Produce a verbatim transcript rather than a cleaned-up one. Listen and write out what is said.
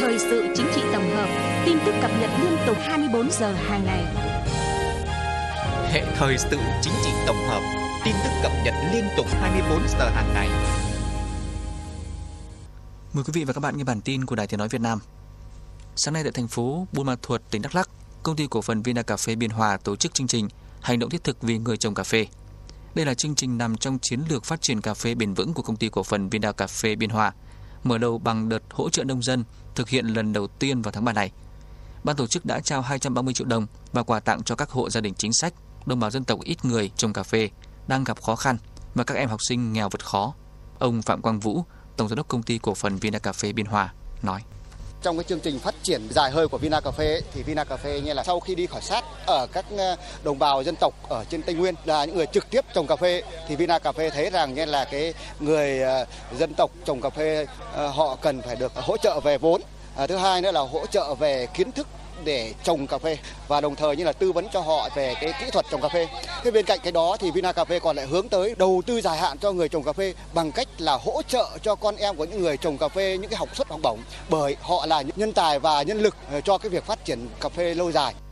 thời sự chính trị tổng hợp, tin tức cập nhật liên tục hai mươi bốn giờ hàng ngày. Hệ thời sự chính trị tổng hợp, tin tức cập nhật liên tục hai mươi bốn giờ hàng ngày. Mời quý vị và các bạn nghe bản tin của Đài Tiếng nói Việt Nam. Sáng nay tại thành phố Buôn Ma Thuột, tỉnh Đắk Lắk, công ty cổ phần Vinacafé Biên Hòa tổ chức chương trình Hành động thiết thực vì người trồng cà phê. Đây là chương trình nằm trong chiến lược phát triển cà phê bền vững của công ty cổ phần Vinacafé Biên Hòa, mở đầu bằng đợt hỗ trợ nông dân thực hiện lần đầu tiên vào tháng ba này. Ban tổ chức đã trao hai trăm ba mươi triệu đồng và quà tặng cho các hộ gia đình chính sách, đồng bào dân tộc ít người trồng cà phê đang gặp khó khăn và các em học sinh nghèo vượt khó. Ông Phạm Quang Vũ, Tổng giám đốc công ty cổ phần Vinacafé Biên Hòa nói: Trong cái chương trình phát triển dài hơi của Vinacafé thì Vinacafé như là sau khi đi khảo sát ở các đồng bào dân tộc ở trên Tây Nguyên là những người trực tiếp trồng cà phê thì Vinacafé thấy rằng như là cái người dân tộc trồng cà phê họ cần phải được hỗ trợ về vốn. Thứ hai nữa là hỗ trợ về kiến thức để trồng cà phê và đồng thời như là tư vấn cho họ về cái kỹ thuật trồng cà phê. Thế bên cạnh cái đó thì Vinacafé còn lại hướng tới đầu tư dài hạn cho người trồng cà phê bằng cách là hỗ trợ cho con em của những người trồng cà phê những cái học suất học bổng, bởi họ là những nhân tài và nhân lực cho cái việc phát triển cà phê lâu dài.